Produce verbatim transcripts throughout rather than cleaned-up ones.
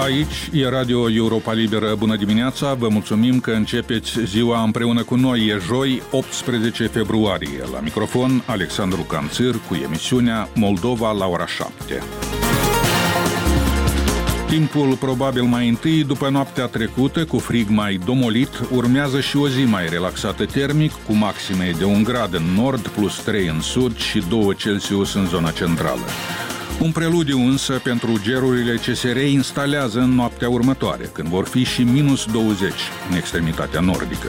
Aici e Radio Europa Liberă. Bună dimineața, vă mulțumim că începeți ziua împreună cu noi. E joi, optsprezece februarie. La microfon, Alexandru Canțir cu emisiunea Moldova la ora șapte. Timpul probabil mai întâi, după noaptea trecută, cu frig mai domolit, urmează și o zi mai relaxată termic, cu maxime de un grad în nord, plus trei în sud și doi Celsius în zona centrală. Un preludiu însă pentru gerurile ce se reinstalează în noaptea următoare, când vor fi și minus douăzeci în extremitatea nordică.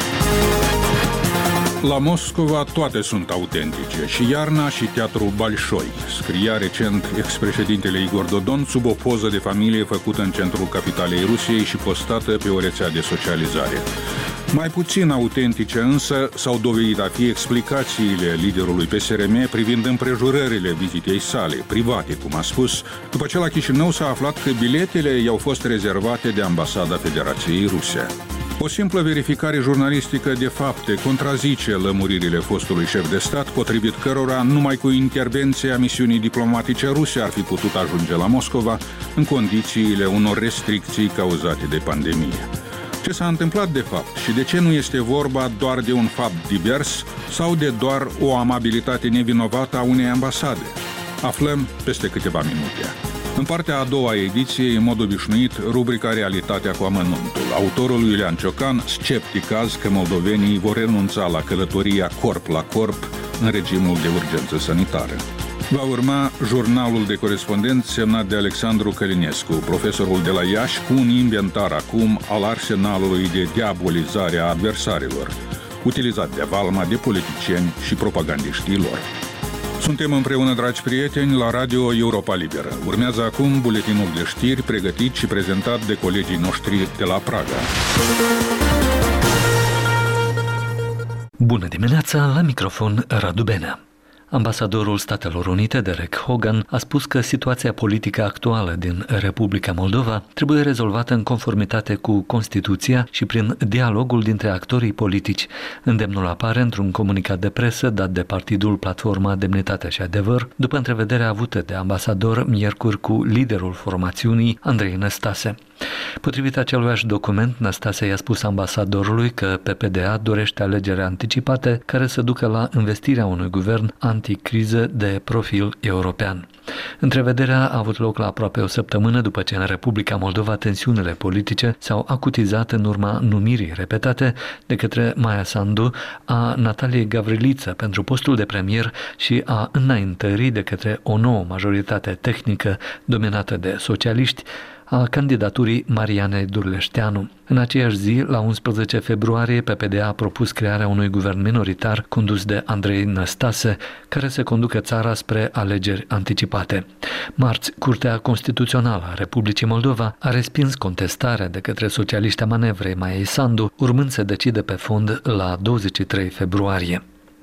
La Moscova toate sunt autentice, și iarna și teatrul Balșoi, scria recent ex-președintele Igor Dodon sub o poză de familie făcută în centrul capitalei Rusiei și postată pe o rețea de socializare. Mai puțin autentice însă s-au dovedit a fi explicațiile liderului P S R M privind împrejurările vizitei sale, private, cum a spus, după ce la Chișinău s-a aflat că biletele i-au fost rezervate de Ambasada Federației Ruse. O simplă verificare jurnalistică de fapte contrazice lămuririle fostului șef de stat, potrivit cărora numai cu intervenția misiunii diplomatice ruse ar fi putut ajunge la Moscova în condițiile unor restricții cauzate de pandemie. Ce s-a întâmplat de fapt și de ce nu este vorba doar de un fapt divers sau de doar o amabilitate nevinovată a unei ambasade? Aflăm peste câteva minute. În partea a doua ediție, în mod obișnuit, rubrica Realitatea cu amănuntul. Autorul Iulian Ciocan, sceptic azi că moldovenii vor renunța la călătoria corp la corp în regimul de urgență sanitară. Va urma jurnalul de corespondenți semnat de Alexandru Călinescu, profesorul de la Iași, cu un inventar acum al arsenalului de diabolizare a adversarilor, utilizat de valma de politicieni și propagandiștii lor. Suntem împreună, dragi prieteni, la Radio Europa Liberă. Urmează acum buletinul de știri pregătit și prezentat de colegii noștri de la Praga. Bună dimineața, la microfon Radu Benea. Ambasadorul Statelor Unite, Derek Hogan, a spus că situația politică actuală din Republica Moldova trebuie rezolvată în conformitate cu Constituția și prin dialogul dintre actorii politici. Îndemnul apare într-un comunicat de presă dat de partidul Platforma Demnitate și Adevăr, după întrevederea avută de ambasador miercuri cu liderul formațiunii, Andrei Năstase. Potrivit aceluiași document, Năstase i-a spus ambasadorului că P P D A dorește alegeri anticipate care să ducă la investirea unui guvern anticriză de profil european. Întrevederea a avut loc la aproape o săptămână după ce în Republica Moldova tensiunile politice s-au acutizat în urma numirii repetate de către Maia Sandu a Nataliei Gavriliță pentru postul de premier și a înaintării de către o nouă majoritate tehnică dominată de socialiști a candidaturii Marianei Durleșteanu. În aceeași zi, la unsprezece februarie, P P D A a propus crearea unui guvern minoritar condus de Andrei Năstase, care să conducă țara spre alegeri anticipate. Marți, Curtea Constituțională a Republicii Moldova a respins contestarea de către socialiștea manevrei Maiei Sandu, urmând să decide pe fond la douăzeci și trei februarie.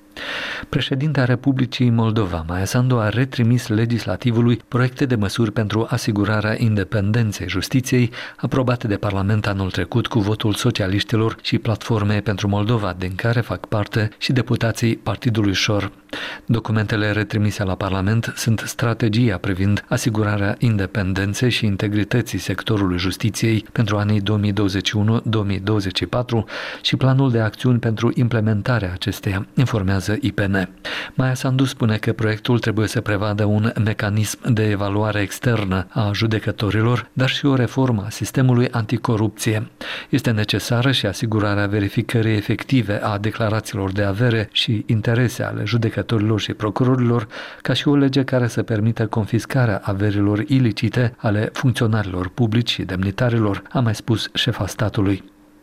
Președintea Republicii Moldova, Maia Sandu, a retrimis legislativului proiecte de măsuri pentru asigurarea independenței justiției, aprobate de Parlament anul trecut cu votul socialiștilor și Platformei pentru Moldova, din care fac parte și deputații Partidului Șor. Documentele retrimise la Parlament sunt strategia privind asigurarea independenței și integrității sectorului justiției pentru anii două mii douăzeci și unu - două mii douăzeci și patru și planul de acțiuni pentru implementarea acesteia, informează I P N. Maia Sandu spune că proiectul trebuie să prevadă un mecanism de evaluare externă a judecătorilor, dar și o reformă a sistemului anticorupție. Este necesară și asigurarea verificării efective a declarațiilor de avere și interese ale judecătorilor și procurorilor, ca și o lege care să permită confiscarea averilor ilicite ale funcționarilor publici și demnitarilor, a mai spus șefa statului.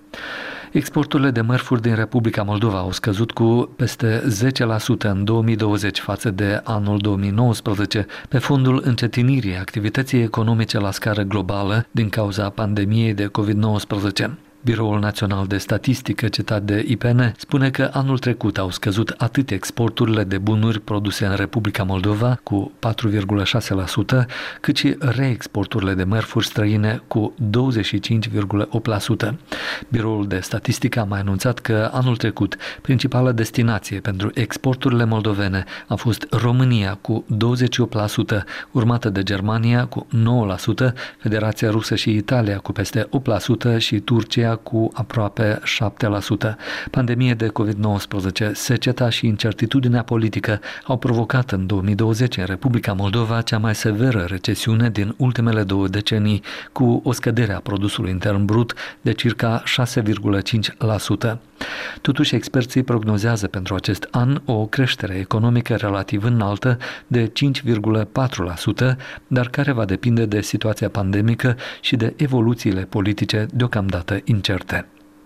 Exporturile de mărfuri din Republica Moldova au scăzut cu peste zece la sută în două mii douăzeci față de anul două mii nouăsprezece, pe fondul încetinirii activității economice la scară globală din cauza pandemiei de covid nouăsprezece. Biroul Național de Statistică, citat de I P N, spune că anul trecut au scăzut atât exporturile de bunuri produse în Republica Moldova cu patru virgulă șase la sută, cât și reexporturile de mărfuri străine cu douăzeci și cinci virgulă opt la sută. Biroul de Statistică a mai anunțat că anul trecut principala destinație pentru exporturile moldovene a fost România cu douăzeci și opt la sută, urmată de Germania cu nouă la sută, Federația Rusă și Italia cu peste opt la sută și Turcia cu aproape șapte la sută. Pandemia de covid nouăsprezece, seceta și incertitudinea politică au provocat în două mii douăzeci în Republica Moldova cea mai severă recesiune din ultimele două decenii, cu o scădere a produsului intern brut de circa șase virgulă cinci la sută. Totuși, experții prognozează pentru acest an o creștere economică relativ înaltă de cinci virgulă patru la sută, dar care va depinde de situația pandemică și de evoluțiile politice deocamdată incerte.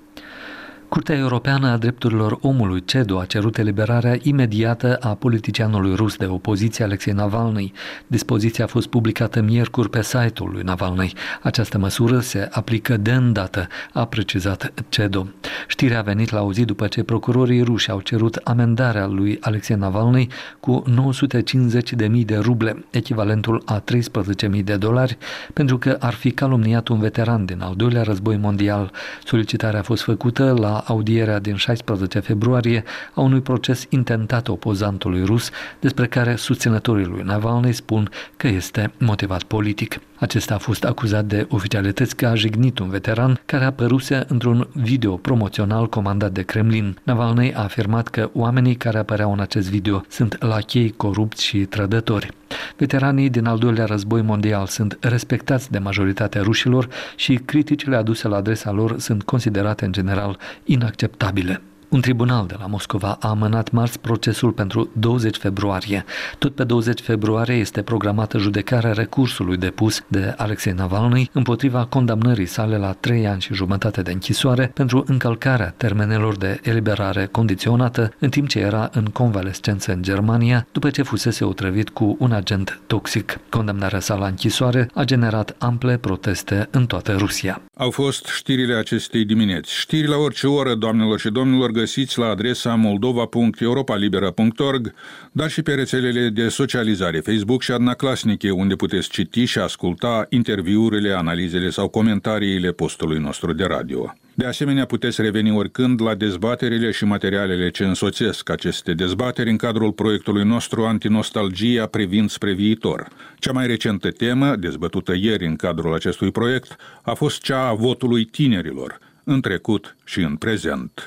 Curtea Europeană a Drepturilor Omului, C E D O, a cerut eliberarea imediată a politicianului rus de opoziție Alexei Navalny. Dispoziția a fost publicată miercuri pe site-ul lui Navalny. Această măsură se aplică de îndată, a precizat C E D O. Știrea a venit la o zi după ce procurorii ruși au cerut amendarea lui Alexei Navalny cu nouă sute cincizeci de mii de ruble, echivalentul a treisprezece mii de dolari, pentru că ar fi calomniat un veteran din al doilea război mondial. Solicitarea a fost făcută la audierea din șaisprezece februarie a unui proces intentat opozantului rus, despre care susținătorii lui Navalny spun că este motivat politic. Acesta a fost acuzat de oficialități că a jignit un veteran care apăruse într-un video promoțional comandat de Kremlin. Navalny a afirmat că oamenii care apăreau în acest video sunt lachei corupți și trădători. Veteranii din al doilea război mondial sunt respectați de majoritatea rușilor și criticile aduse la adresa lor sunt considerate în general inacceptabile. Un tribunal de la Moscova a amânat marți procesul pentru douăzeci februarie. Tot pe douăzeci februarie este programată judecarea recursului depus de Alexei Navalny împotriva condamnării sale la trei ani și jumătate de închisoare pentru încălcarea termenelor de eliberare condiționată în timp ce era în convalescență în Germania după ce fusese otrăvit cu un agent toxic. Condamnarea sa la închisoare a generat ample proteste în toată Rusia. Au fost știrile acestei dimineți. Știri la orice oră, doamnelor și domnilor, găsiți la adresa moldova punct europa libera punct org, dar și pe rețelele de socializare Facebook și Adnaclasnice, unde puteți citi și asculta interviurile, analizele sau comentariile postului nostru de radio. De asemenea, puteți reveni oricând la dezbaterile și materialele ce însoțesc aceste dezbateri în cadrul proiectului nostru Antinostalgia privind spre viitor. Cea mai recentă temă, dezbătută ieri în cadrul acestui proiect, a fost cea a votului tinerilor, în trecut și în prezent.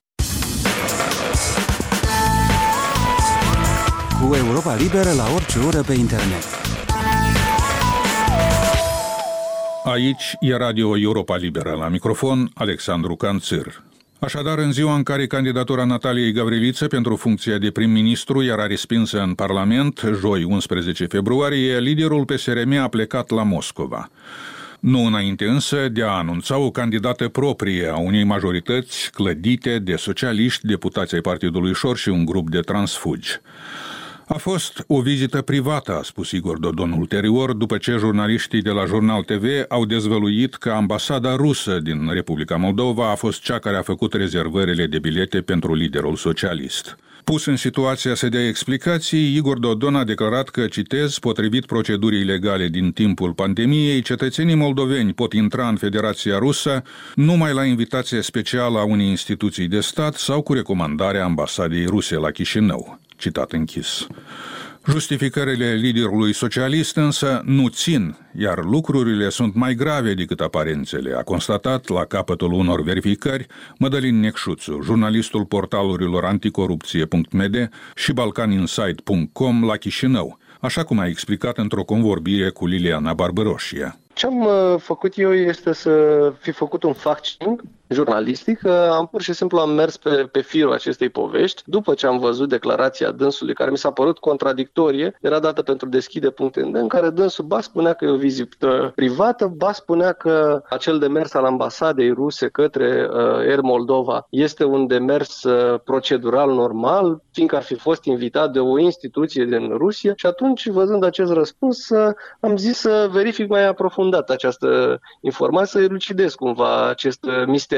Cu Europa Liberă la orice oră pe internet. Aici e Radio Europa Liberă, la microfon Alexandru Canțir. Așadar, în ziua în care candidatura Nataliei Gavriliță pentru funcția de prim-ministru era respinsă în Parlament, joi unsprezece februarie, liderul P S R M a plecat la Moscova. Nu înainte însă de a anunța o candidată proprie a unei majorități clădite de socialiști, deputații ai Partidului Șor și un grup de transfugi. A fost o vizită privată, a spus Igor Dodon ulterior, după ce jurnaliștii de la Jurnal T V au dezvăluit că ambasada rusă din Republica Moldova a fost cea care a făcut rezervările de bilete pentru liderul socialist. Pus în situația să dea explicații, Igor Dodon a declarat că, citez, potrivit procedurii legale din timpul pandemiei, cetățenii moldoveni pot intra în Federația Rusă numai la invitație specială a unei instituții de stat sau cu recomandarea ambasadei ruse la Chișinău. Citat închis. Justificările liderului socialist însă nu țin, iar lucrurile sunt mai grave decât aparențele, a constatat la capătul unor verificări Mădălin Necșuțu, jurnalistul portalurilor anticorupție punct m d și balkaninsight punct com la Chișinău, așa cum a explicat într-o convorbire cu Liliana Barbăroșie. Ce am făcut eu este să fi făcut un fact-checking jurnalistic. Am pur și simplu am mers pe, pe firul acestei povești. După ce am văzut declarația dânsului, care mi s-a părut contradictorie, era dată pentru deschide punct în care dânsul ba spunea că e o vizită privată, ba spunea că acel demers al ambasadei ruse către uh, Air Moldova este un demers uh, procedural normal, fiindcă ar fi fost invitat de o instituție din Rusia. Și atunci, văzând acest răspuns, uh, am zis să verific mai aprofundat această informație, să elucidez cumva acest mister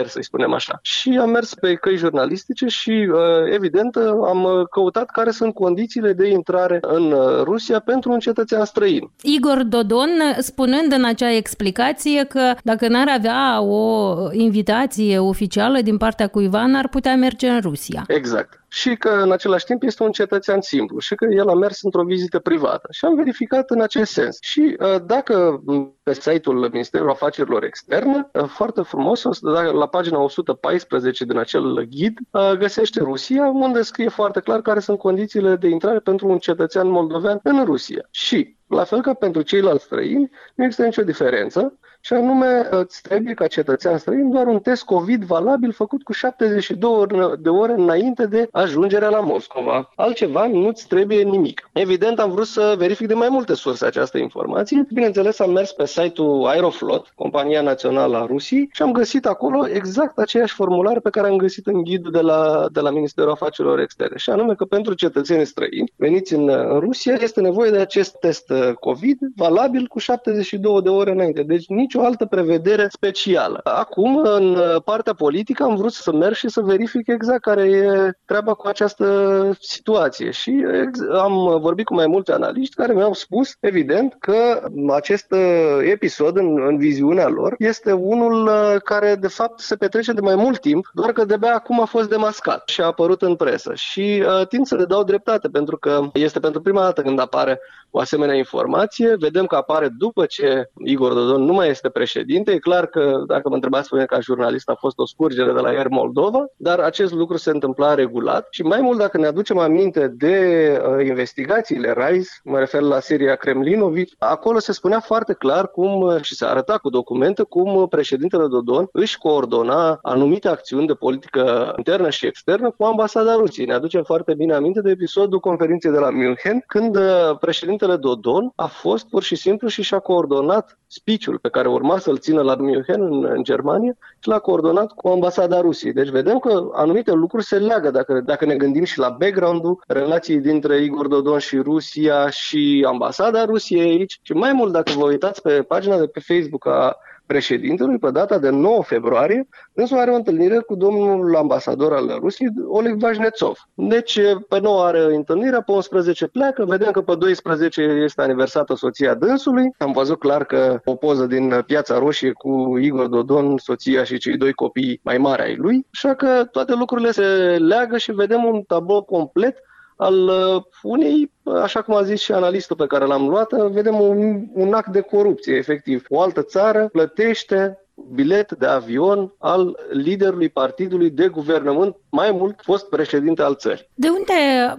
nicăieri, să-i spunem așa. Și am mers pe căi jurnalistice și, evident, am căutat care sunt condițiile de intrare în Rusia pentru un cetățean străin. Igor Dodon, spunând în acea explicație că dacă n-ar avea o invitație oficială din partea cuiva, n-ar putea merge în Rusia. Exact. Și că în același timp este un cetățean simplu și că el a mers într-o vizită privată. Și am verificat în acest sens. Și dacă pe site-ul Ministerului Afacerilor Externe, foarte frumos, la pagina o sută paisprezece din acel ghid, găsește Rusia, unde scrie foarte clar care sunt condițiile de intrare pentru un cetățean moldovean în Rusia. Și, la fel ca pentru ceilalți străini, nu există nicio diferență, și anume îți trebuie ca cetățean străin doar un test COVID valabil făcut cu șaptezeci și două de ore înainte de ajungerea la Moscova. Altceva nu-ți trebuie nimic. Evident, am vrut să verific de mai multe surse această informație. Bineînțeles, am mers pe site-ul Aeroflot, compania națională a Rusiei, și am găsit acolo exact aceeași formulare pe care am găsit în ghidul de la, de la Ministerul Afacerilor Externe. Și anume că pentru cetățenii străini veniți în, în Rusia este nevoie de acest test COVID valabil cu șaptezeci și două de ore înainte. Deci nicio altă prevedere specială. Acum, în partea politică, am vrut să merg și să verific exact care e treaba cu această situație. Și am vorbit cu mai mulți analiști care mi-au spus, evident, că acest episod în, în viziunea lor este unul care, de fapt, se petrece de mai mult timp, doar că de-abia acum a fost demascat și a apărut în presă. Și uh, tind să le dau dreptate, pentru că este pentru prima dată când apare o asemenea informație. Vedem că apare după ce Igor Dodon nu mai este președinte. E clar că, dacă mă întrebați pe mine ca jurnalist, a fost o scurgere de la Air Moldova, dar acest lucru se întâmpla regulat. Și mai mult, dacă ne aducem aminte de uh, investigațiile RISE, mă refer la seria Kremlinovici, acolo se spunea foarte clar cum, și se arăta cu documente, cum președintele Dodon își coordona anumite acțiuni de politică internă și externă cu ambasada Rusiei. Ne aducem foarte bine aminte de episodul conferinței de la München, când uh, președintele Dodon a fost pur și simplu și și-a coordonat speech-ul pe care urma să-l țină la München, în, în Germania, și l-a coordonat cu ambasada Rusiei. Deci vedem că anumite lucruri se leagă, dacă, dacă ne gândim și la background-ul relației dintre Igor Dodon și Rusia și ambasada Rusiei aici. Și mai mult, dacă vă uitați pe pagina de pe Facebook a președintelui, pe data de nouă februarie, însuși are o întâlnire cu domnul ambasador al Rusiei, Oleg Vajnețov. Deci, pe nouă are întâlnirea, pe unsprezece pleacă, vedem că pe doisprezece este aniversată soția dânsului. Am văzut clar că o poză din Piața Roșie cu Igor Dodon, soția și cei doi copii mai mari ai lui, așa că toate lucrurile se leagă și vedem un tablou complet al unei, așa cum a zis și analistul pe care l-am luat, vedem un, un act de corupție, efectiv. O altă țară plătește bilet de avion al liderului partidului de guvernământ, mai mult fost președinte al țării. De unde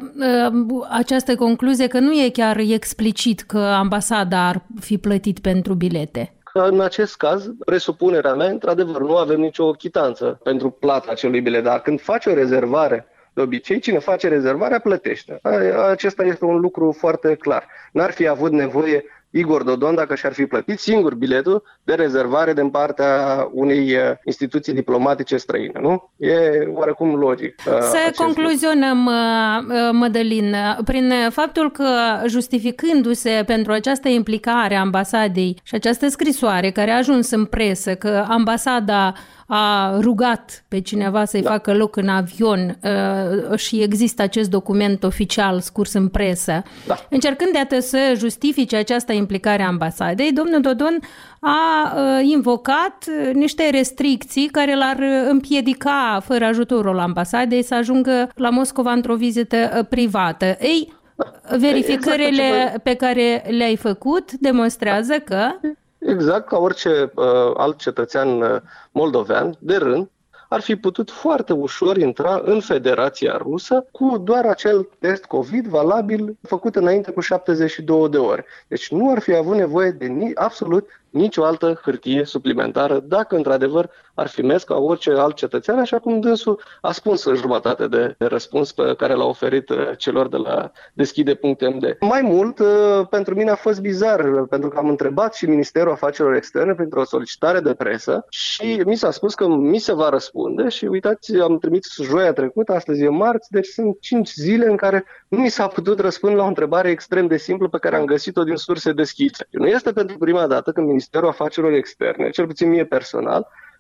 uh, această concluzie că nu e chiar explicit că ambasada ar fi plătit pentru bilete? În acest caz, presupunerea mea, într-adevăr, nu avem nicio chitanță pentru plata acelui bilet, dar când faci o rezervare, de obicei, cine face rezervarea plătește. Acesta este un lucru foarte clar. N-ar fi avut nevoie Igor Dodon dacă și-ar fi plătit singur biletul de rezervare din partea unei instituții diplomatice străine, nu? E oarecum logic. Să concluzionăm, Mădălin, prin faptul că, justificându-se pentru această implicare a ambasadei și această scrisoare care a ajuns în presă, că ambasada a rugat pe cineva să-i da. facă loc în avion uh, și există acest document oficial scurs în presă. Da. Încercând de atât să justifice această implicare a ambasadei, domnul Dodon a uh, invocat niște restricții care l-ar împiedica, fără ajutorul ambasadei, să ajungă la Moscova într-o vizită uh, privată. Ei, verificările exact pe care le-ai făcut demonstrează că... Exact ca orice uh, alt cetățean uh, moldovean de rând, ar fi putut foarte ușor intra în Federația Rusă cu doar acel test COVID valabil făcut înainte cu șaptezeci și două de ore. Deci nu ar fi avut nevoie de ni- absolut nicio altă hârtie suplimentară, dacă într-adevăr ar fi mers ca orice alt cetățean, așa cum dânsul a spus în jumătate de răspuns pe care l-a oferit celor de la deschide punct m d. Mai mult, pentru mine a fost bizar, pentru că am întrebat și Ministerul Afacerilor Externe printr-o solicitare de presă și mi s-a spus că mi se va răspunde și uitați, am trimis joia trecută, astăzi e marți, deci sunt cinci zile în care nu mi s-a putut răspunde la o întrebare extrem de simplă pe care am găsit-o din surse deschise. Nu este pentru prima dată când Ministerul Afacerilor Externe, cel puțin mie personal,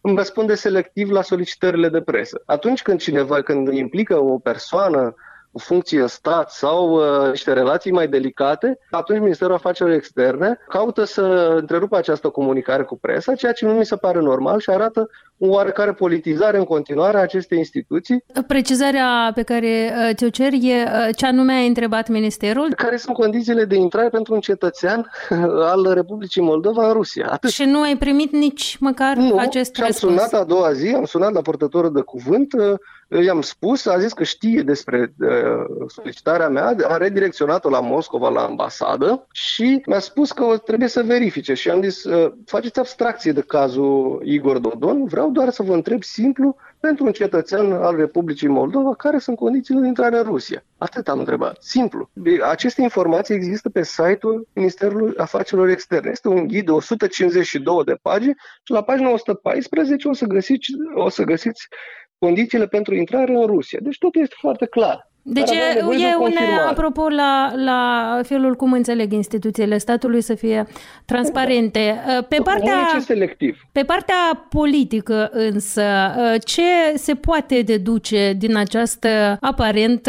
îmi răspunde selectiv la solicitările de presă. Atunci când cineva, când implică o persoană, o funcție în stat sau uh, niște relații mai delicate, atunci Ministerul Afacerilor Externe caută să întrerupă această comunicare cu presa, ceea ce nu mi se pare normal și arată o oarecare politizare în continuare a acestei instituții. Precizarea pe care ți-o cer e ce anume a întrebat Ministerul? Care sunt condițiile de intrare pentru un cetățean al Republicii Moldova în Rusia? Atât. Și nu ai primit nici măcar nu, acest și am răspuns? sunat a doua zi, am sunat la purtătorul de cuvânt, i-am spus, a zis că știe despre uh, solicitarea mea, a redirecționat-o la Moscova, la ambasadă și mi-a spus că o trebuie să verifice și am zis, uh, faceți abstracție de cazul Igor Dodon, vreau doar să vă întreb simplu, pentru un cetățean al Republicii Moldova, care sunt condițiile de intrare în Rusia? Atât am întrebat, simplu. Aceste informații există pe site-ul Ministerului Afacerilor Externe. Este un ghid de o sută cincizeci și două de pagini și la pagina o sută paisprezece o să găsiți, o să găsiți condițiile pentru intrare în Rusia. Deci totul este foarte clar. Deci e, e un, apropo, la, la felul cum înțeleg instituțiile statului să fie transparente. Pe partea, pe partea politică însă, ce se poate deduce din această aparentă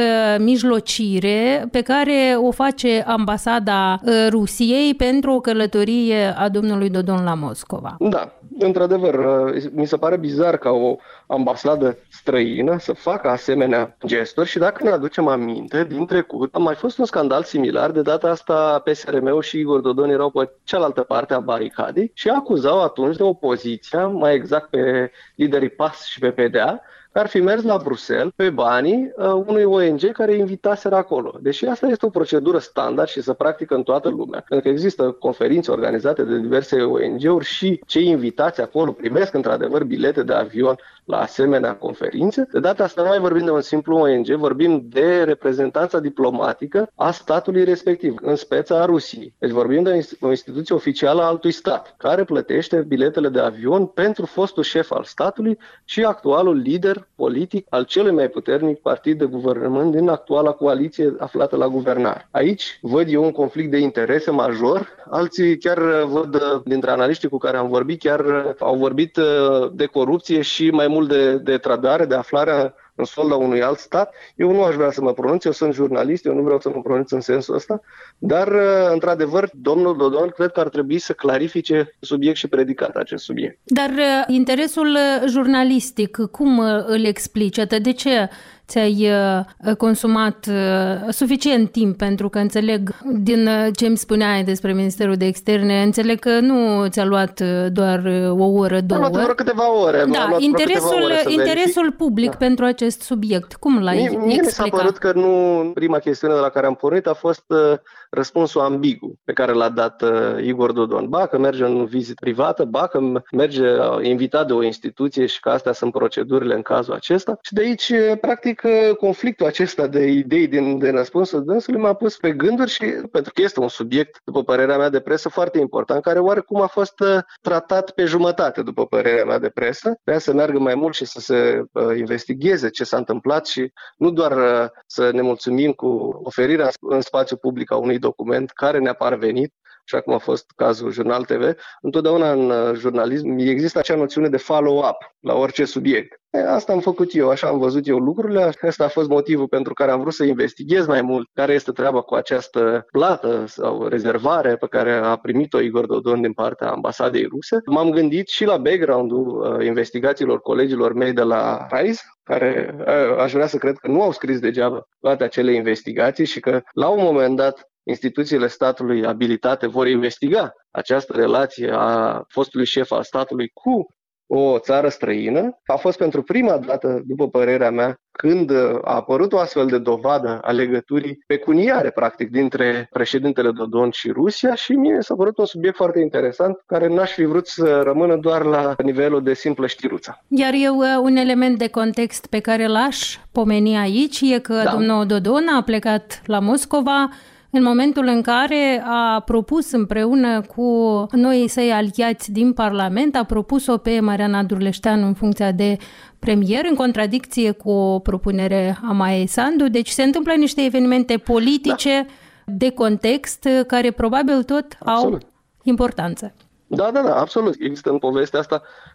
mijlocire pe care o face ambasada Rusiei pentru o călătorie a domnului Dodon la Moscova? Da, într-adevăr, mi se pare bizar ca o ambasadă străină să facă asemenea gesturi și dacă ne aducem aminte, din trecut a mai fost un scandal similar, de data asta P S R M-ul și Igor Dodon erau pe cealaltă parte a baricadei și acuzau atunci de opoziția, mai exact pe liderii P A S și pe P D A, că ar fi mers la Bruxelles pe banii uh, unui O N G care invitaseră acolo. Deși asta este o procedură standard și se practică în toată lumea. Pentru că există conferințe organizate de diverse O N G-uri și cei invitați acolo primesc într-adevăr bilete de avion la asemenea conferințe. De data asta nu mai vorbim de un simplu O N G, vorbim de reprezentanța diplomatică a statului respectiv, în speța a Rusiei. Deci vorbim de o instituție oficială a altui stat, care plătește biletele de avion pentru fostul șef al statului și actualul lider politic al celui mai puternic partid de guvernământ din actuala coaliție aflată la guvernare. Aici văd eu un conflict de interese major. Alții chiar văd, dintre analiștii cu care am vorbit, chiar au vorbit de corupție și mai mult de, de trădare, de aflarea în solda unui alt stat. Eu nu aș vrea să mă pronunț, eu sunt jurnalist, eu nu vreau să mă pronunț în sensul ăsta, dar, într-adevăr, domnul Dodon cred că ar trebui să clarifice subiect și predicat acest subiect. Dar interesul jurnalistic, cum îl explici? De ce ți-ai consumat suficient timp, pentru că înțeleg din ce îmi spuneai despre Ministerul de Externe, înțeleg că nu ți-a luat doar o oră, două. A luat vreo câteva ore. Da, interesul, ore interesul public da. pentru acest subiect, cum l-ai mie, explicat? Mie mi s-a părut că nu, prima chestiune de la care am pornit a fost uh, răspunsul ambigu pe care l-a dat uh, Igor Dodon. Ba că merge în vizită privată, ba că merge uh, invitat de o instituție și că astea sunt procedurile în cazul acesta. Și de aici, uh, practic, uh, conflictul acesta de idei din, din răspunsul dânsului m-a pus pe gânduri și pentru că este un subiect, după părerea mea de presă, foarte important, care oarecum a fost uh, tratat pe jumătate, după părerea mea de presă. Vrea să meargă mai mult și să se uh, investigheze ce s-a întâmplat și nu doar uh, să ne mulțumim cu oferirea în spațiu public a unui document care ne-a parvenit, așa cum a fost cazul Jurnal T V. Întotdeauna în jurnalism există acea noțiune de follow-up la orice subiect. E, asta am făcut eu, așa am văzut eu lucrurile, asta a fost motivul pentru care am vrut să investighez mai mult care este treaba cu această plată sau rezervare pe care a primit-o Igor Dodon din partea ambasadei ruse. M-am gândit și la background-ul uh, investigațiilor colegilor mei de la RISE, care uh, aș vrea să cred că nu au scris degeaba toate acele investigații și că la un moment dat instituțiile statului abilitate vor investiga această relație a fostului șef al statului cu o țară străină. A fost pentru prima dată, după părerea mea, când a apărut o astfel de dovadă a legăturii pecuniare, practic, dintre președintele Dodon și Rusia și mie s-a părut un subiect foarte interesant, care n-aș fi vrut să rămână doar la nivelul de simplă știruță. Iar eu, un element de context pe care l-aș pomeni aici e că da. domnul Dodon a plecat la Moscova în momentul în care a propus împreună cu noi săi aliați din Parlament, a propus-o pe Mariana Durleșteanu în funcția de premier, în contradicție cu o propunere a Maiei Sandu. Deci se întâmplă niște evenimente politice da. de context care probabil tot Absolut. au importanță. Da, da, da, absolut. Există în povestea asta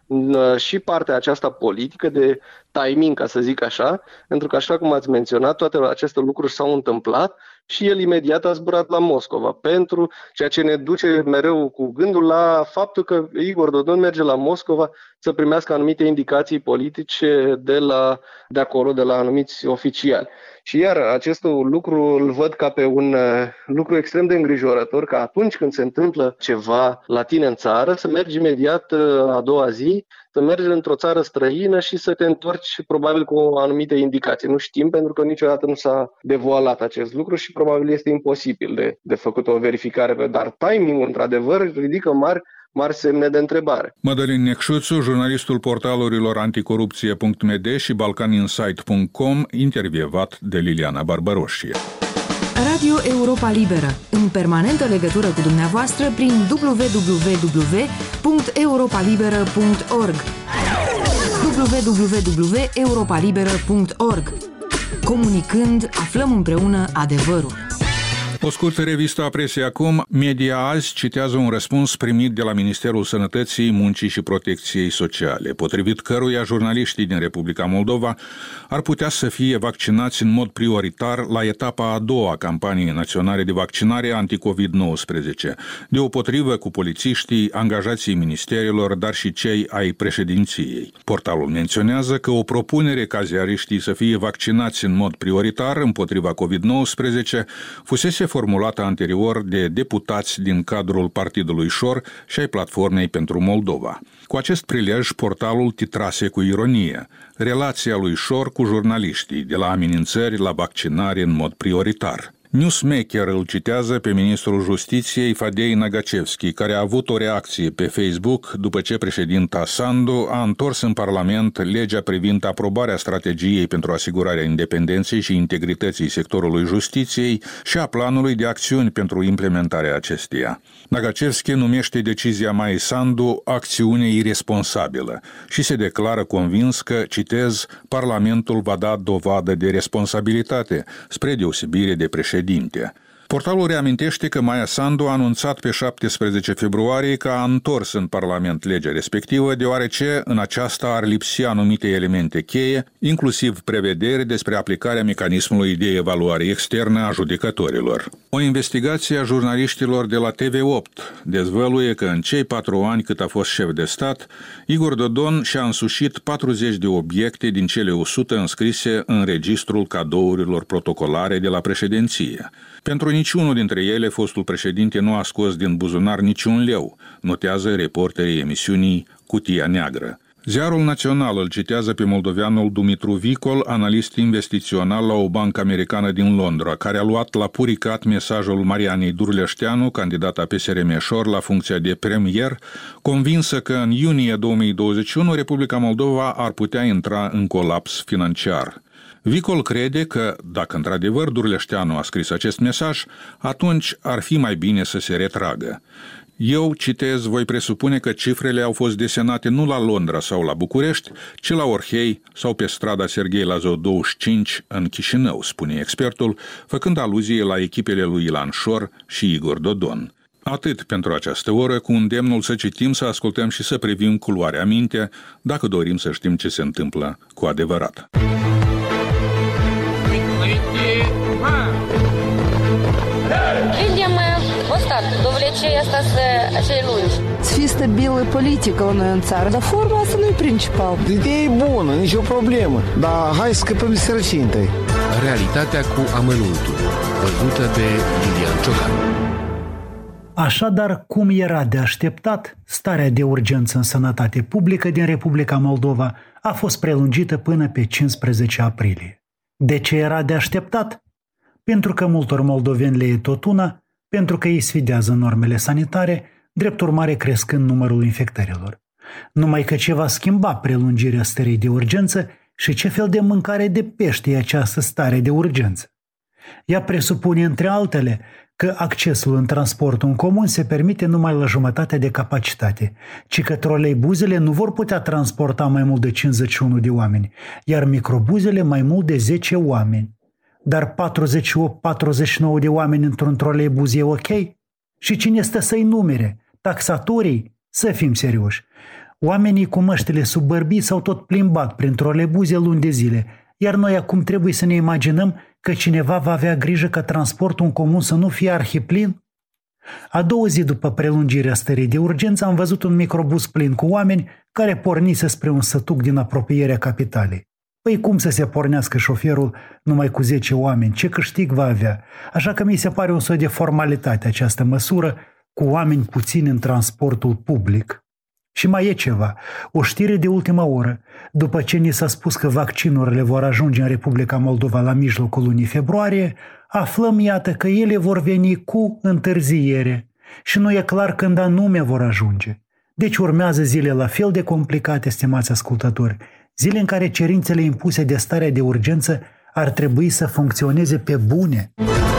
și partea aceasta politică de timing, ca să zic așa, pentru că, așa cum ați menționat, toate aceste lucruri s-au întâmplat și el imediat a zburat la Moscova, pentru ceea ce ne duce mereu cu gândul la faptul că Igor Dodon merge la Moscova să primească anumite indicații politice de, la, de acolo, de la anumiți oficiali. Și iar acest lucru îl văd ca pe un lucru extrem de îngrijorător, că atunci când se întâmplă ceva la tine în țară, să mergi imediat a doua zi, să mergi într-o țară străină și să te întorci probabil cu anumite indicații. Nu știm, pentru că niciodată nu s-a devoalat acest lucru și probabil este imposibil de, de făcut o verificare. Dar timingul, într-adevăr, ridică mari mari semne de întrebare. Mădălin Necșuțu, jurnalistul portalurilor anticorupție punct m d și balcan insight punct com, intervievat de Liliana Barbaroșie. Radio Europa Liberă, în permanentă legătură cu dumneavoastră prin w w w punct europa liberă punct org w w w punct europa liberă punct org. Comunicând, aflăm împreună adevărul. O scurtă revistă a presei acum. Media azi citează un răspuns primit de la Ministerul Sănătății, Muncii și Protecției Sociale, potrivit căruia jurnaliștii din Republica Moldova ar putea să fie vaccinați în mod prioritar la etapa a doua a campaniei naționale de vaccinare anti-covid nouăsprezece, deopotrivă cu polițiștii, angajații ministerilor, dar și cei ai președinției. Portalul menționează că o propunere ca ziariștii să fie vaccinați în mod prioritar împotriva covid nouăsprezece fusese formulată anterior de deputați din cadrul Partidului Șor și ai Platformei pentru Moldova. Cu acest prilej, portalul titrase cu ironie: relația lui Șor cu jurnaliștii, de la amenințări la vaccinare în mod prioritar. Newsmaker îl citează pe ministrul Justiției Fadei Nagacevski, care a avut o reacție pe Facebook după ce președinta Sandu a întors în Parlament legea privind aprobarea strategiei pentru asigurarea independenței și integrității sectorului justiției și a planului de acțiuni pentru implementarea acesteia. Nagacevski numește decizia Maii Sandu acțiune iresponsabilă și se declară convins că, citez, Parlamentul va da dovadă de responsabilitate, spre deosebire de președinte. Portalul reamintește că Maia Sandu a anunțat pe șaptesprezece februarie că a întors în Parlament legea respectivă, deoarece în aceasta ar lipsi anumite elemente cheie, inclusiv prevederi despre aplicarea mecanismului de evaluare externă a judecătorilor. O investigație a jurnaliștilor de la T V opt dezvăluie că în cei patru ani cât a fost șef de stat, Igor Dodon și-a însușit patruzeci de obiecte din cele o sută înscrise în registrul cadourilor protocolare de la președinție. Pentru niciunul dintre ele, fostul președinte nu a scos din buzunar niciun leu, notează reporterii emisiunii Cutia Neagră. Ziarul Național îl citează pe moldoveanul Dumitru Vicol, analist investițional la o bancă americană din Londra, care a luat la puricat mesajul Marianei Durleșteanu, candidata P S R M Șor la funcția de premier, convinsă că în iunie două mii douăzeci și unu Republica Moldova ar putea intra în colaps financiar. Vicol crede că, dacă într-adevăr Durleșteanu a scris acest mesaj, atunci ar fi mai bine să se retragă. Eu, citez, voi presupune că cifrele au fost desenate nu la Londra sau la București, ci la Orhei sau pe strada Serghei Lazău douăzeci și cinci în Chișinău, spune expertul, făcând aluzie la echipele lui Ilan Șor și Igor Dodon. Atât pentru această oră, cu îndemnul să citim, să ascultăm și să privim cu luarea minte, dacă dorim să știm ce se întâmplă cu adevărat. Видим остатки, довлечение остаться acei lungi. Să fie stabilă politică la noi în țară, dar forma asta nu e principal. Ideea e bună, nicio problemă, dar hai să scăpăm de sărăcie întâi. Realitatea cu amănuntul, văzută de Lilian Ciocan. Așadar, cum era de așteptat, starea de urgență în sănătate publică din Republica Moldova a fost prelungită până pe cincisprezece aprilie. De ce era de așteptat? Pentru că multor moldoveni le e tot una, pentru că ei sfidează normele sanitare, drept urmare crescând numărul infectărilor. Numai că ce va schimba prelungirea stării de urgență și ce fel de mâncare de pește e această stare de urgență. Ea presupune, între altele, că accesul în transportul în comun se permite numai la jumătate de capacitate, ci că troleibuzele nu vor putea transporta mai mult de cincizeci și unu de oameni, iar microbuzele mai mult de zece oameni. Dar patruzeci și opt patruzeci și nouă de oameni într-un troleibuz e ok? Și cine stă să-i numere? Taxatorii? Să fim serioși. Oamenii cu măștile sub bărbii s-au tot plimbat prin trolebuze luni de zile, iar noi acum trebuie să ne imaginăm că cineva va avea grijă ca transportul în comun să nu fie arhiplin? A doua zi după prelungirea stării de urgență am văzut un microbus plin cu oameni care pornise spre un sătuc din apropierea capitalei. Păi cum să se pornească șoferul numai cu zece oameni? Ce câștig va avea? Așa că mi se pare un soi de formalitate această măsură cu oameni puțini în transportul public. Și mai e ceva, o știre de ultimă oră. După ce ni s-a spus că vaccinurile vor ajunge în Republica Moldova la mijlocul lunii februarie, aflăm, iată, că ele vor veni cu întârziere și nu e clar când anume vor ajunge. Deci urmează zile la fel de complicate, stimați ascultători, zile în care cerințele impuse de starea de urgență ar trebui să funcționeze pe bune.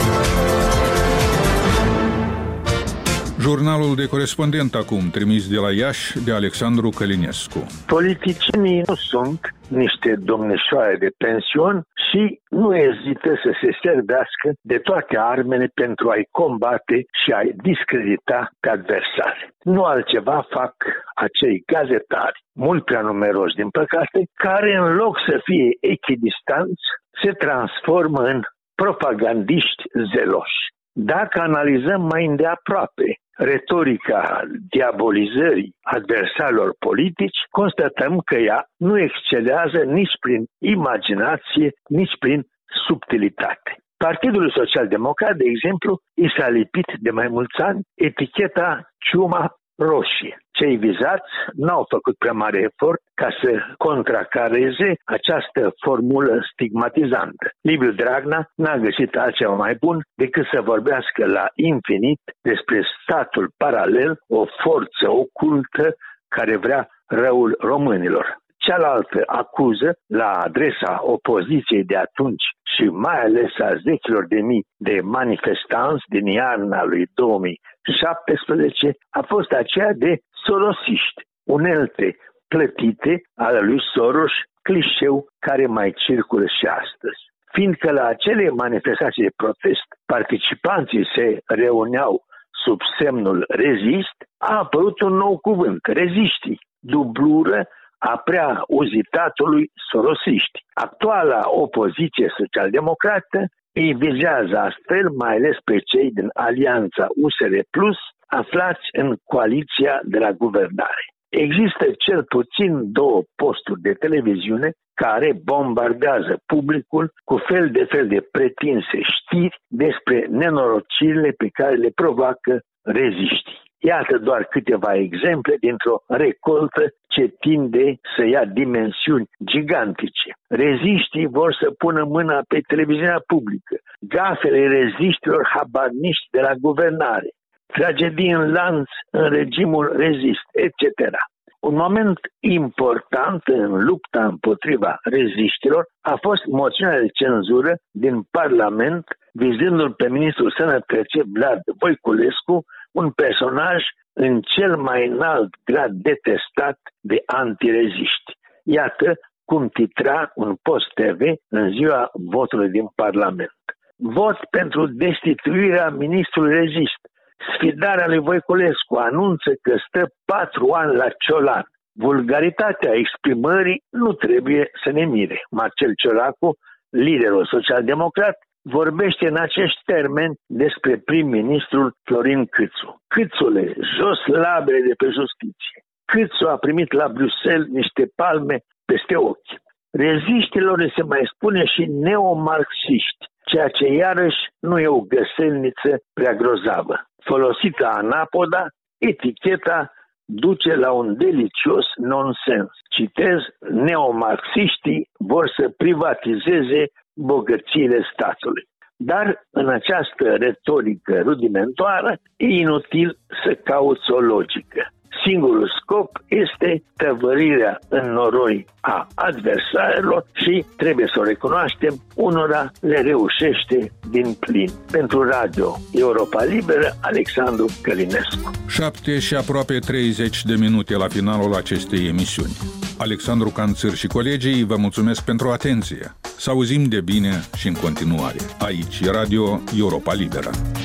Jurnalul de corespondent acum, trimis de la Iași de Alexandru Călinescu. Politicienii nu sunt niște domnișoare de pension și nu ezită să se servească de toate armele pentru a-i combate și a-i discredita pe adversari. Nu altceva fac acei gazetari, mult prea numeroși din păcate, care în loc să fie echidistanți, se transformă în propagandiști zeloși. Dacă analizăm mai îndeaproape retorica diabolizării adversarilor politici, constatăm că ea nu excelează nici prin imaginație, nici prin subtilitate. Partidul Social-Democrat, de exemplu, i s-a lipit de mai mulți ani eticheta ciuma roșie. Cei vizați n-au făcut prea mare efort ca să contracareze această formulă stigmatizantă. Liviu Dragnea n-a găsit altceva mai bun decât să vorbească la infinit despre statul paralel, o forță ocultă care vrea răul românilor. Cealaltă acuză la adresa opoziției de atunci și mai ales a zecilor de mii de manifestanți din iarna lui două mii șaptesprezece a fost aceea de sorosiști, unelte plătite ale lui Soros, clișeu care mai circulă și astăzi. Fiindcă la acele manifestații de protest participanții se reuneau sub semnul rezist, a apărut un nou cuvânt, reziștii, dublură a prea uzitatului sorosiști. Actuala opoziție social-democrată îi vizează astfel mai ales pe cei din alianța U S R plus, aflați în coaliția de la guvernare. Există cel puțin două posturi de televiziune care bombardează publicul cu fel de fel de pretinse știri despre nenorocirile pe care le provoacă reziștii. Iată doar câteva exemple dintr-o recoltă ce tinde să ia dimensiuni gigantice. Reziștii vor să pună mâna pe televiziunea publică, gafele reziștilor habarniști de la guvernare, tragedii în lanț în regimul rezist, et cetera. Un moment important în lupta împotriva reziștilor a fost moțiunea de cenzură din Parlament vizându-l pe ministrul Sănătății Vlad Voiculescu, un personaj în cel mai înalt grad detestat de antireziști. Iată cum titra un post T V în ziua votului din Parlament. Vot pentru destituirea ministrului rezist. Sfidarea lui Voiculescu anunță că stă patru ani la ciolan. Vulgaritatea exprimării nu trebuie să ne mire. Marcel Ciolacu, liderul social-democrat, vorbește în acești termeni despre prim-ministrul Florin Câțu. Câțule, jos labele de pe justiție. Câțu a primit la Bruxelles niște palme peste ochi. Reziștilor se mai spune și neomarxiști, ceea ce iarăși nu e o găselniță prea grozavă. Folosită anapoda, eticheta duce la un delicios nonsens. Citez, neomarxiștii vor să privatizeze bogățiile statului. Dar în această retorică rudimentoară e inutil să cauți o logică. Singurul scop este tăvărirea în noroi a adversarilor și, trebuie să o recunoaștem, unora le reușește din plin. Pentru Radio Europa Liberă, Alexandru Călinescu. Șapte și aproape treizeci de minute la finalul acestei emisiuni. Alexandru Canțâr și colegii vă mulțumesc pentru atenție. Să auzim de bine și în continuare. Aici e Radio Europa Liberă.